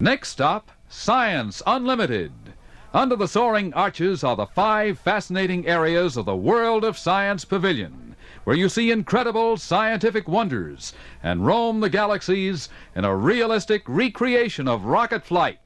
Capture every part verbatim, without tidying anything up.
Next stop, Science Unlimited. Under the soaring arches are the five fascinating areas of the World of Science Pavilion, where you see incredible scientific wonders and roam the galaxies in a realistic recreation of rocket flight.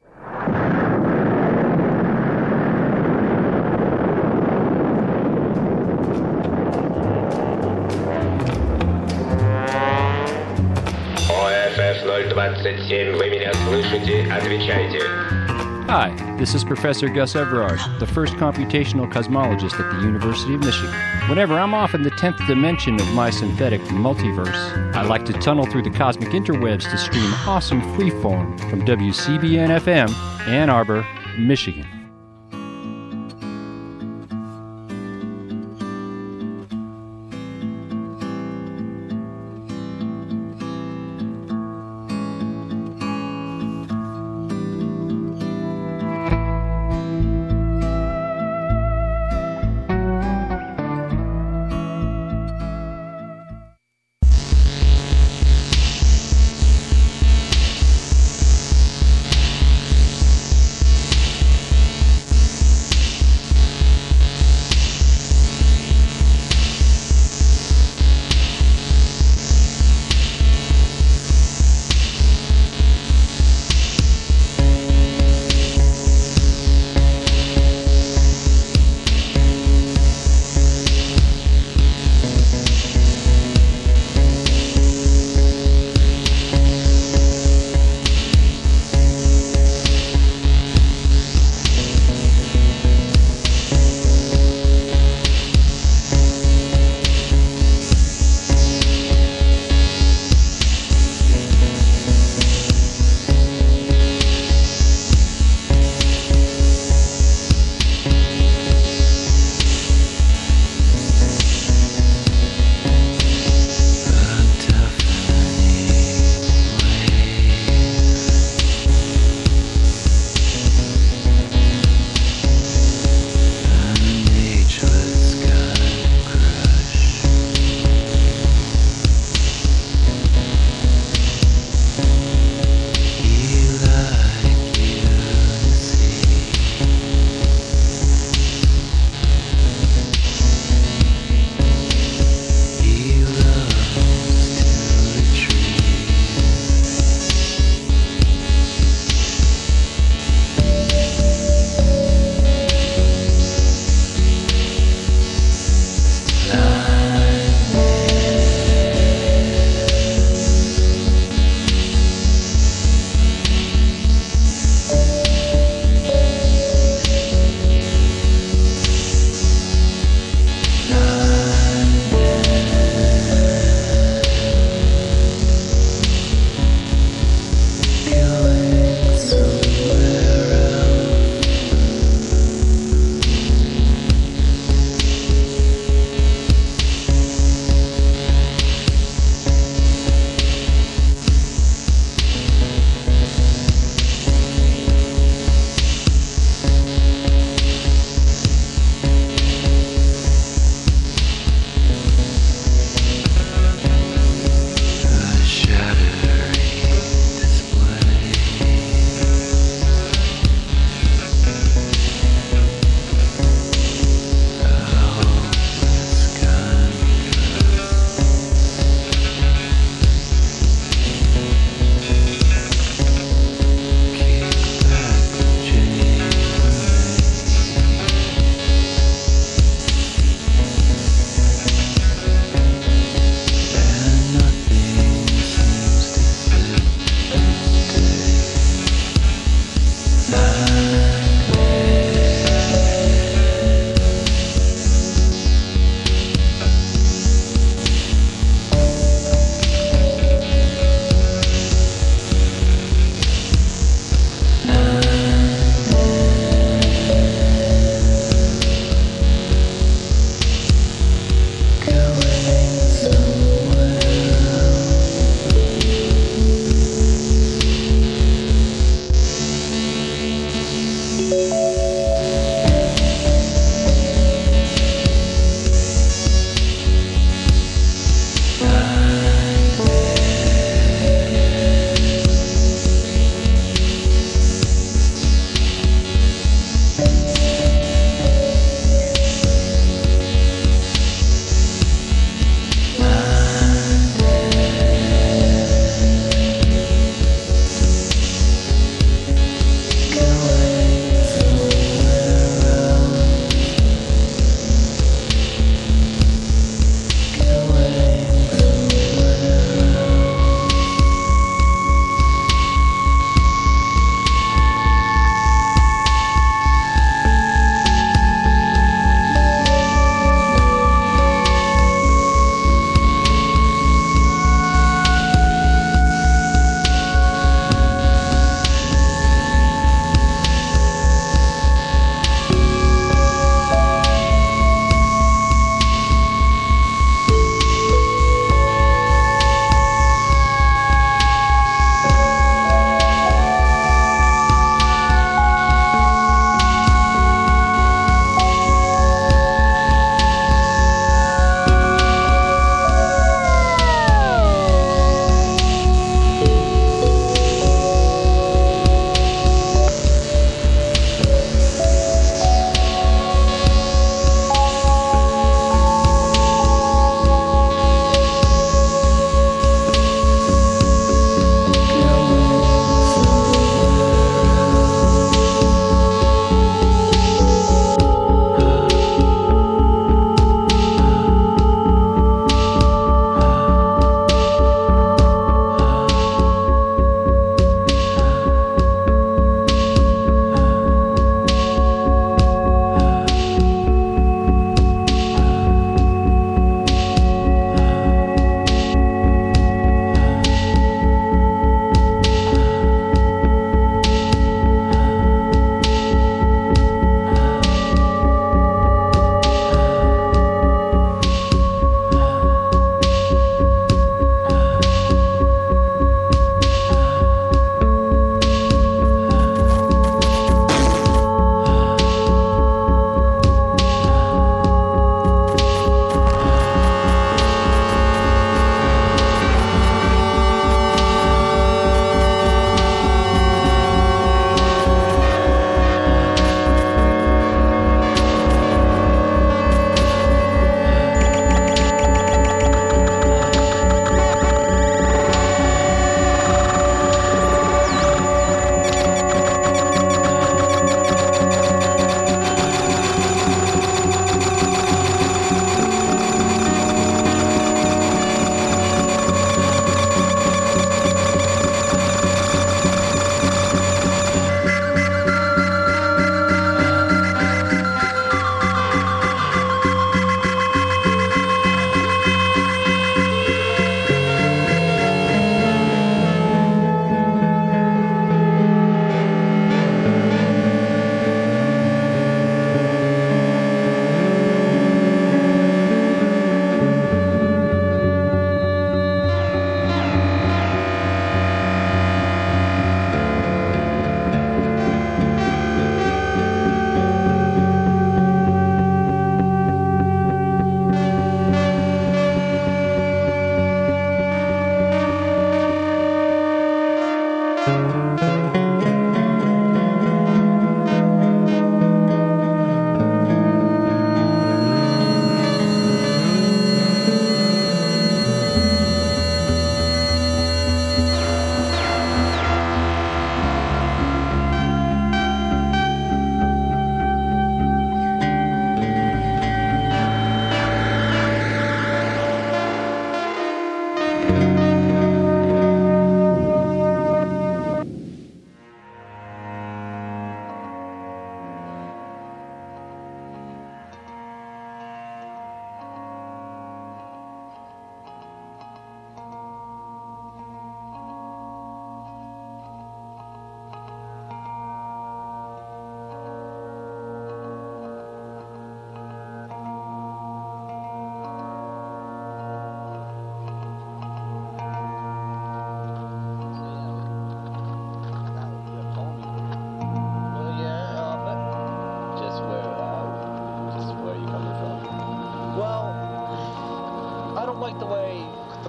о эф эф ноль двадцать семь, вы меня слышите? Отвечайте. Hi, this is Professor Gus Everard, the first computational cosmologist at the University of Michigan. Whenever I'm off in the tenth dimension of my synthetic multiverse, I like to tunnel through the cosmic interwebs to stream awesome freeform from W C B N F M, Ann Arbor, Michigan.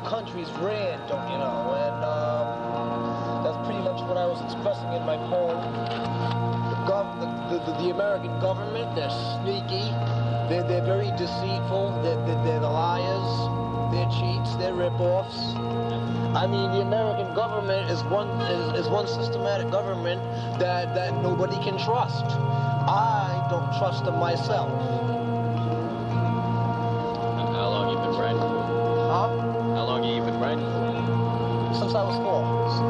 countries ran, don't you know? And um, that's pretty much what I was expressing in my poem. The, gov- the, the, the American government, they're sneaky, they're, they're very deceitful, they're, they're, they're the liars, they're cheats, they're rip-offs. I mean, the American government is one is, is one systematic government that, that nobody can trust. I don't trust them myself. How long you been riding for? Huh? How long you been riding for? Since I was four.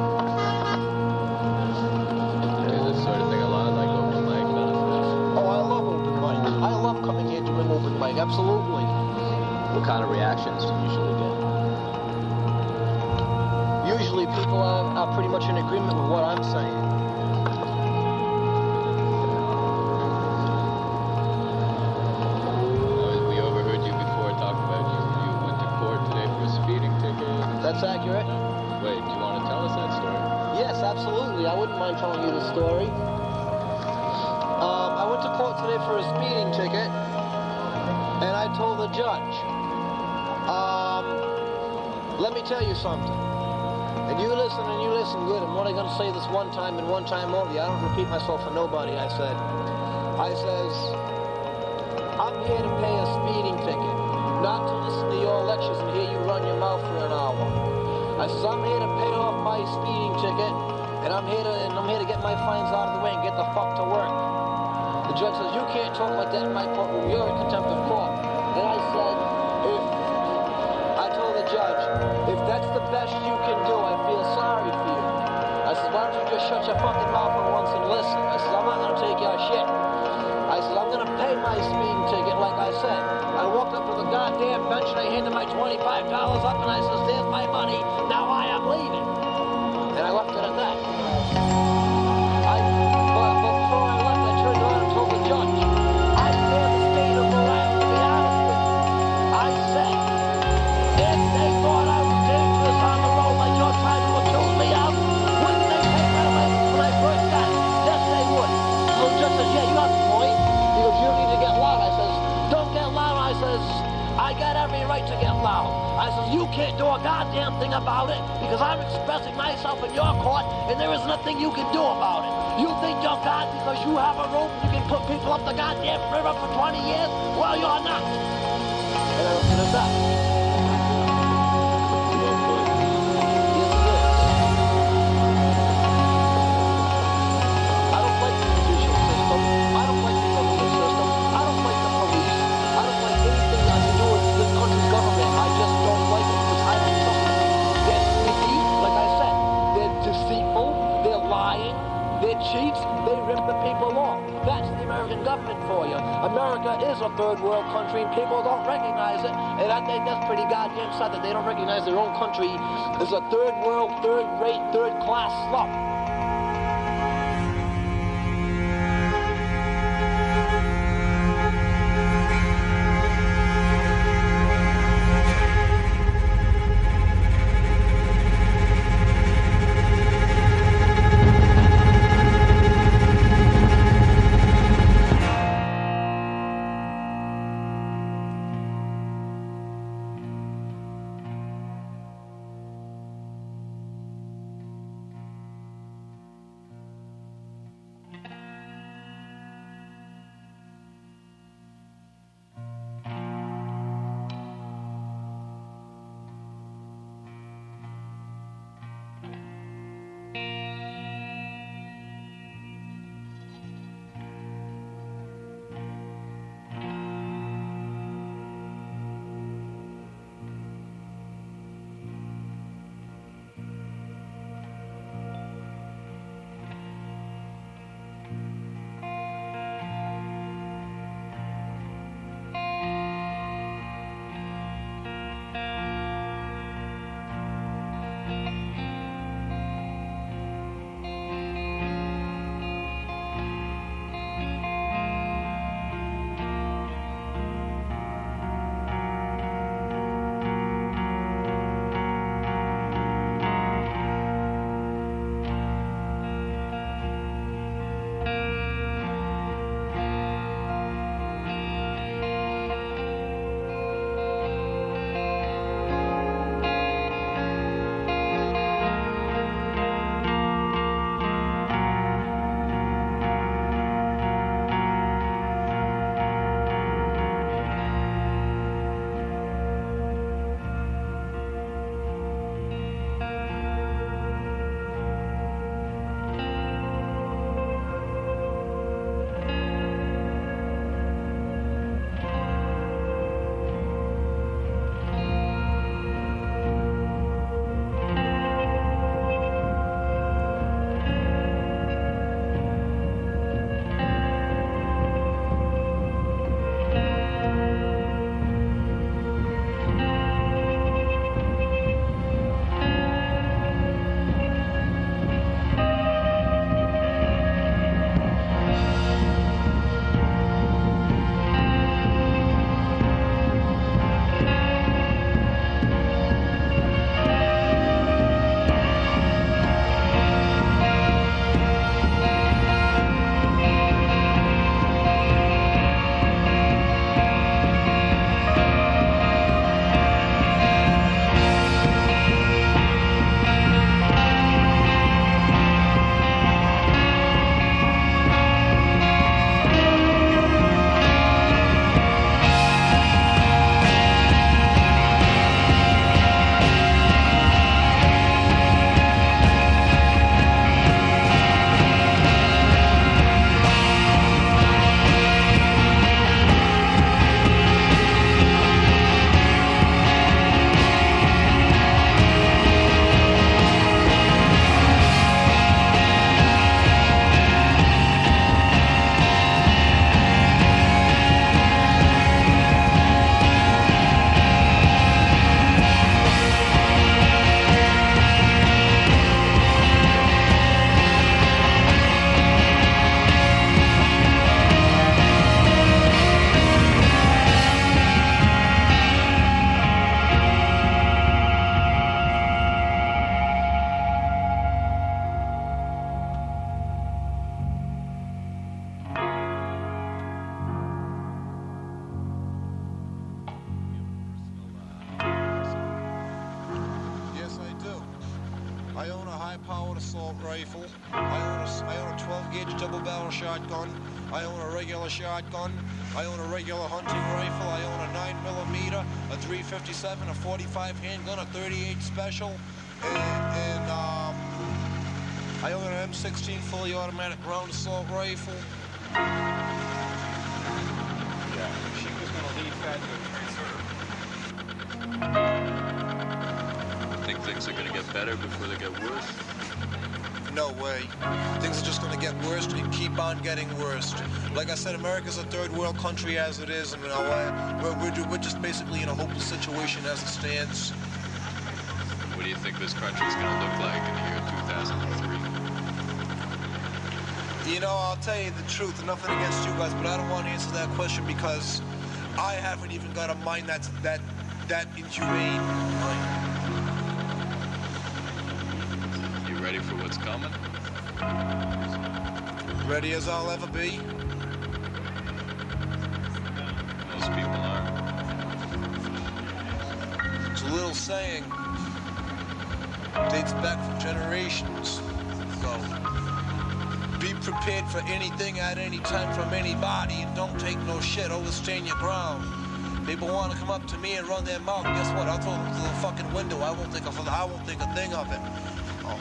You do this sort of thing a lot, like open mic kind of stuff? Oh, I love open mic. I love coming here doing open mic, absolutely. What kind of reactions do you usually get? Usually people are, are pretty much in agreement with what I'm saying. We overheard you before talk about you. You went to court today for a speeding ticket. That's accurate? Wait, do you want to tell us that story? Yes, absolutely. I wouldn't mind telling you the story. Um, I went to court today for a speeding ticket, and I told the judge, um, let me tell you something. And you listen and you listen good. I'm only going to say this one time and one time only. I don't repeat myself for nobody. I said, I says, I'm here to pay a speeding ticket, not to listen to your lectures and hear you run your mouth for an hour. I says, I'm here to pay off my speeding ticket, and I'm here to and I'm here to get my fines out of the way and get the fuck to work. The judge says, you can't talk like that in my courtroom. You're in contempt of court. And I said, if I told the judge, if that's the best you can do, I feel sorry for you. I said, why don't you just shut your fucking mouth for once and listen? I said, I'm not going to take your shit. I said, I'm going to pay my speeding ticket like I said. I walked up to the goddamn bench and I handed my twenty-five dollars up and I said, there's my money. Now I am leaving. And I left it at that. I, but, but before I left, I turned around and told the judge, I fear the state of Morale, to be honest with you. I said, if they thought I was dangerous on the road like you're trying to accuse me of, wouldn't they take my license when I first got it? Yes, they would. So the judge says, yeah, you have a point. He goes, you don't need to get loud. I says, don't get loud. I says, I got every right to get loud. I says, you can't do a goddamn thing about it because I'm expressing myself in your court and there is nothing you can do about it. You think you're God because you have a rope and you can put people up the goddamn river for twenty years? Well, you're not. And I looked at it up. Cheats, they rip the people off. That's the American government for you. America is a third world country and people don't recognize it. And I think that's pretty goddamn sad that they don't recognize their own country as a third world, third rate, third class slum. I own a high-powered assault rifle. I own a, I own a twelve gauge double-barrel shotgun. I own a regular shotgun. I own a regular hunting rifle. I own a nine millimeter, a three fifty-seven, a forty-five handgun, a thirty-eight special, and, and um, I own an M sixteen fully automatic ground assault rifle. Yeah, she was gonna leave that to a tracer. Think things are gonna get better before they get worse? No way. Things are just going to get worse and keep on getting worse. Like I said, America's a third world country as it is, and you know, we're, we're, we're just basically in a hopeless situation as it stands. What do you think this country's gonna look like in the year two thousand three? You know, I'll tell you the truth, nothing against you guys, but I don't want to answer that question because I haven't even got a mind that's that that inhumane. You ready for what's coming? Ready as I'll ever be. Most people aren't. It's a little saying. Dates back from generations ago. Be prepared for anything at any time from anybody and don't take no shit. Always stand your ground. People want to come up to me and run their mouth. Guess what? I'll throw them through the fucking window. I won't think of I won't think a thing of it. Oh.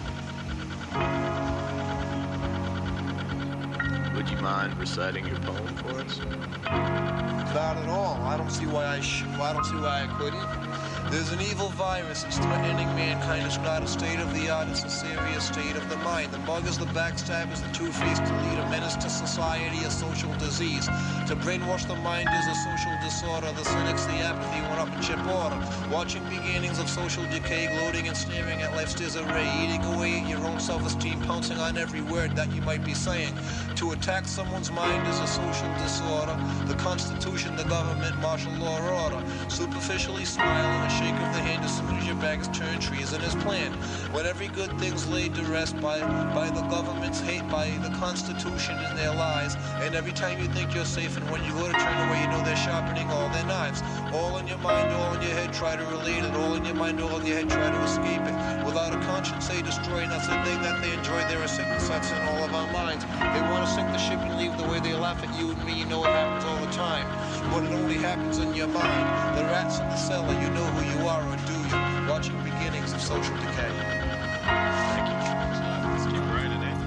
Would you mind reciting your poem for us? Not at all. I don't see why I sh- I don't see why I couldn't. There's an evil virus that's threatening mankind. It's not a state of the art, it's a serious state of the mind. The buggers, the backstabbers, the two-faced lead, a menace to society, a social disease. To brainwash the mind is a social disorder. The cynics, the apathy went up in chip order. Watching beginnings of social decay, gloating and staring at life's disarray. Eating away at your own self-esteem, pouncing on every word that you might be saying. To attack someone's mind is a social disorder. The Constitution, the government, martial law order. Superficially smiling, a shake of the hand as soon as your back is turned, treason is planned. When every good thing's laid to rest by, by the government's hate, by the Constitution and their lies. And every time you think you're safe and when you go to turn away, you know they're sharpening all their knives. All in your mind, all in your head, try to relate it. All in your mind, all in your head, try to escape it. Without a conscience, they destroy, and that's the thing that they enjoy. There are sickness that's in all of our minds. They want to sink the ship and leave the way they laugh at you and me. You know it happens all the time. But it only happens in your mind. The rats in the cellar, you know who you are, or do you? Watching beginnings of social decay. Thank you. Let's keep writing it.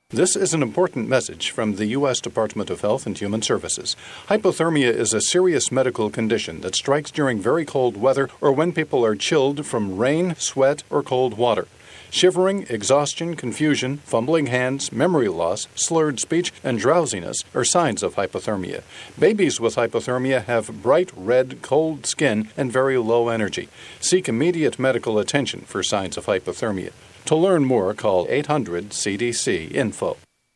This is an important message from the U S Department of Health and Human Services. Hypothermia is a serious medical condition that strikes during very cold weather or when people are chilled from rain, sweat, or cold water. Shivering, exhaustion, confusion, fumbling hands, memory loss, slurred speech, and drowsiness are signs of hypothermia. Babies with hypothermia have bright red, cold skin and very low energy. Seek immediate medical attention for signs of hypothermia. To learn more, call eight hundred C D C info.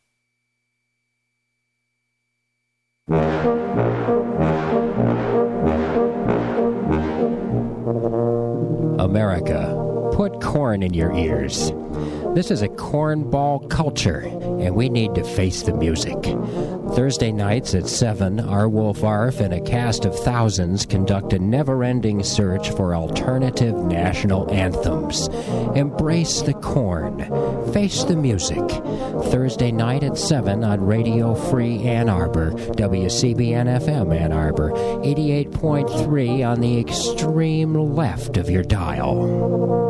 America, put corn in your ears. This is a cornball culture, and we need to face the music. Thursday nights at seven, R. Wolf Arf and a cast of thousands conduct a never-ending search for alternative national anthems. Embrace the corn. Face the music. Thursday night at seven on Radio Free Ann Arbor, W C B N F M Ann Arbor, eighty-eight point three on the extreme left of your dial.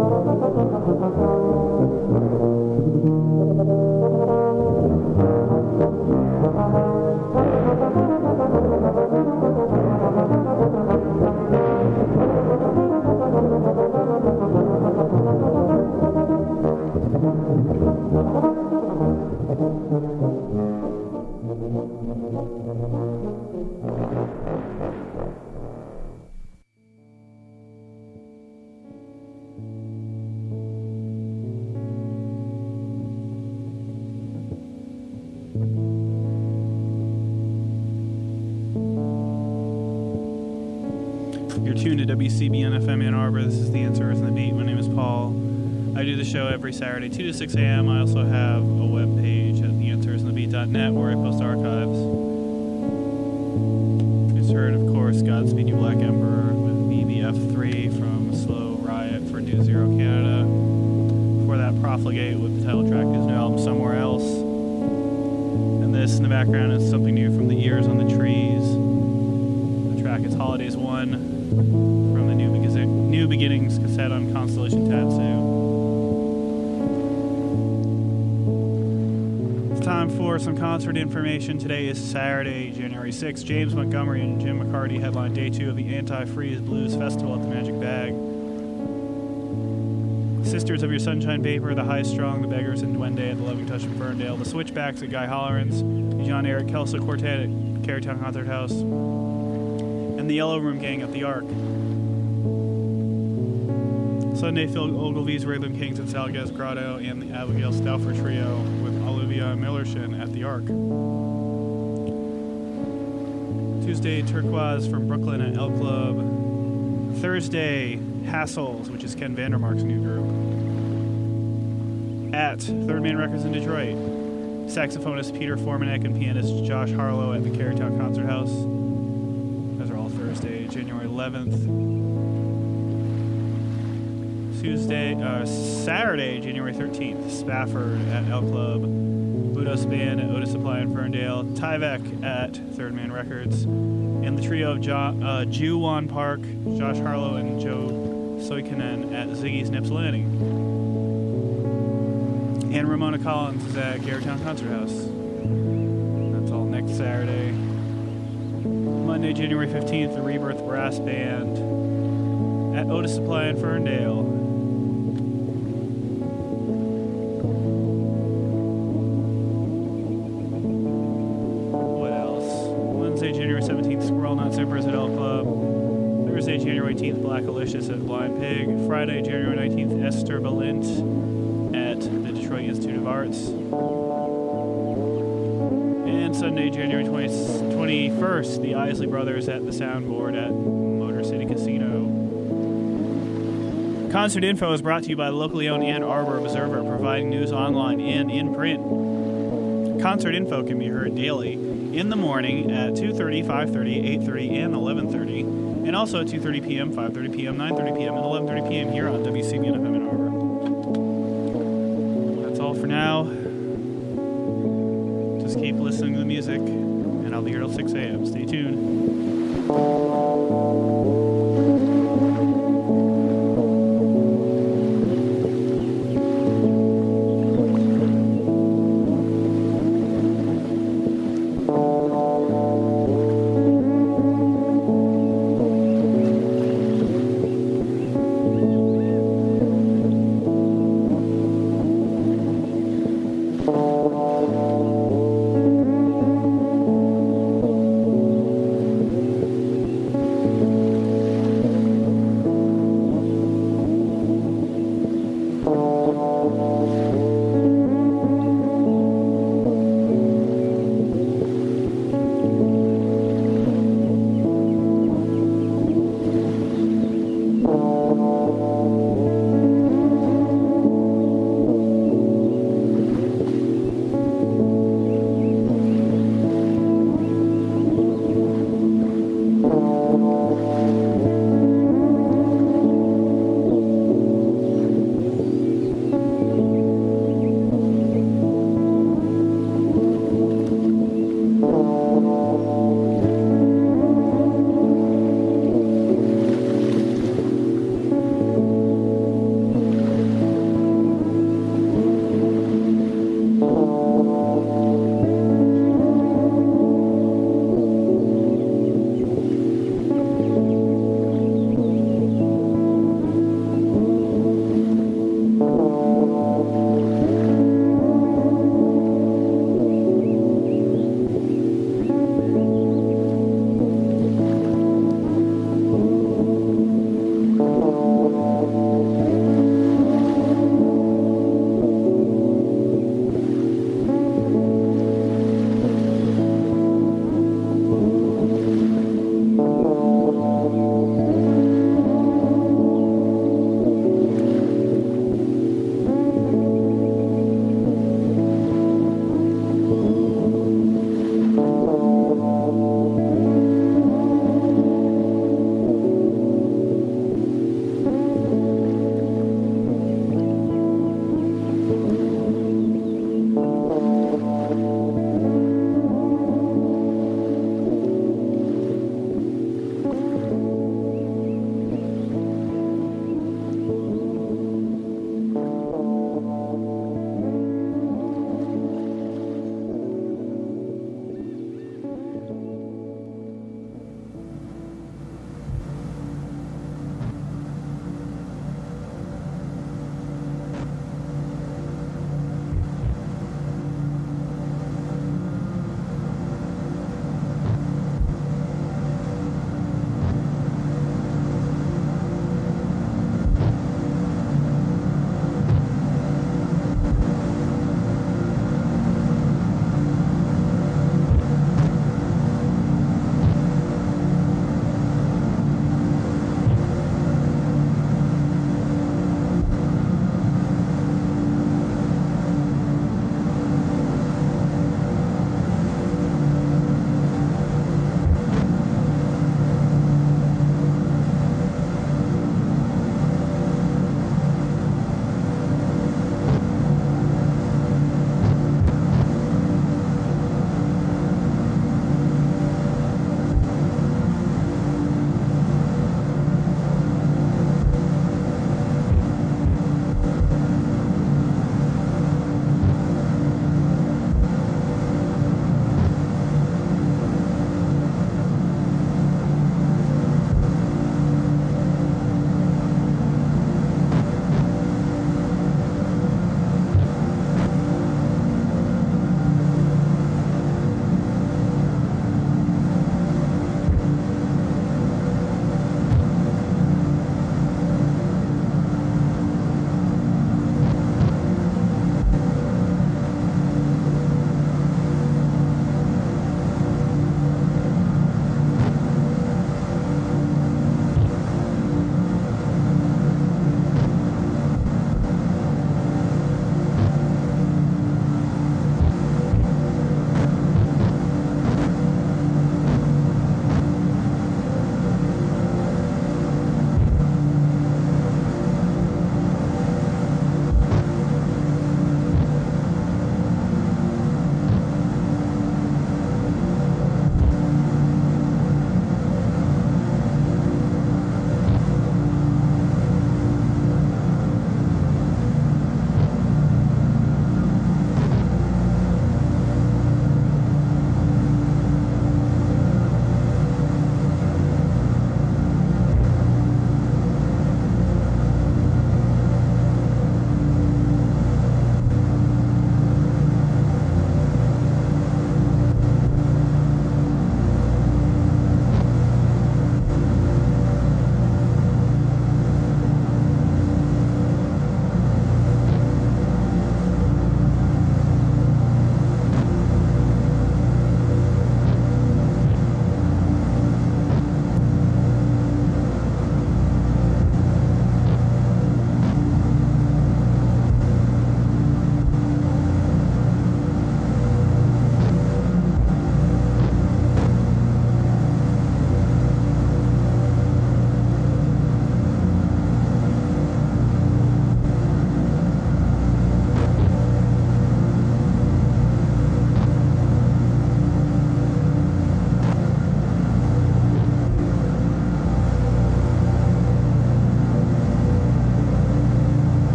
You're tuned to W C B N F M Ann Arbor. This is The Answer Isn't the Beat. My name is Paul. I do the show every Saturday, two to six a.m. I also have a web page at the answer isn't the beat dot net where I post archives. You just heard, of course, Godspeed You Black Emperor with B B F three from Slow Riot for New Zero Canada. Before that, Profligate with the title track of his new album, Somewhere Else. And this in the background is something new from The Ears on the Trees. The track is Holidays one. From the New, Be- New Beginnings cassette on Constellation Tattoo. It's time for some concert information. Today is Saturday, January sixth. James Montgomery and Jim McCarty headline day two of the Anti-Freeze Blues Festival at the Magic Bag. Sisters of Your Sunshine Vapor, The High Strung, The Beggars and Duende at the Loving Touch in Ferndale. The Switchbacks at Guy Holleran's. The John Eric Kelso Quartet at Carytown Concert House. And the Yellow Room Gang at the Ark. Sunday, Phil Ogilvy's Rhythm Kings at Salgas Grotto, and the Abigail Stauffer Trio with Olivia Millershin at the Ark. Tuesday, Turquoise from Brooklyn at El Club. Thursday, Hassles, which is Ken Vandermark's new group, at Third Man Records in Detroit. Saxophonist Peter Formanek and pianist Josh Harlow at the Carytown Concert House. Those are all Thursday, January eleventh. Tuesday, uh, Saturday, January thirteenth, Spafford at El Club, Budos Band at Otis Supply in Ferndale, Tyvek at Third Man Records, and the trio of jo- uh, Juwan Park, Josh Harlow, and Joe Soikinen at Ziggy's in Ypsilanti. And Ramona Collins is at Carytown Concert House. That's all next Saturday. Monday, January fifteenth, the Rebirth Brass Band at Otis Supply in Ferndale. What else? Wednesday, January seventeenth, Squirrel Nut Zippers at El Club. Thursday, January eighteenth, Black Alicious at Blind Pig. Friday, January nineteenth, Esther Balint at the Detroit Institute of Arts. And Sunday, January twenty-first, the Isley Brothers at the Soundboard at Motor City Casino. Concert info is brought to you by the locally owned Ann Arbor Observer, providing news online and in print. Concert info can be heard daily in the morning at two thirty, five thirty, eight thirty, and eleven thirty, and also at two thirty p.m., five thirty p.m., nine thirty p.m., and eleven thirty p.m. here on W C B N F M Ann Arbor. That's all for now. Just keep listening to the music, and I'll be here till six a.m. Stay tuned.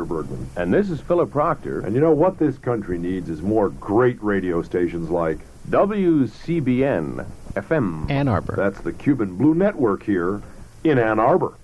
Bergman. And this is Philip Proctor. And you know what this country needs is more great radio stations like W C B N F M Ann Arbor. That's the Cuban Blue Network here in Ann Arbor.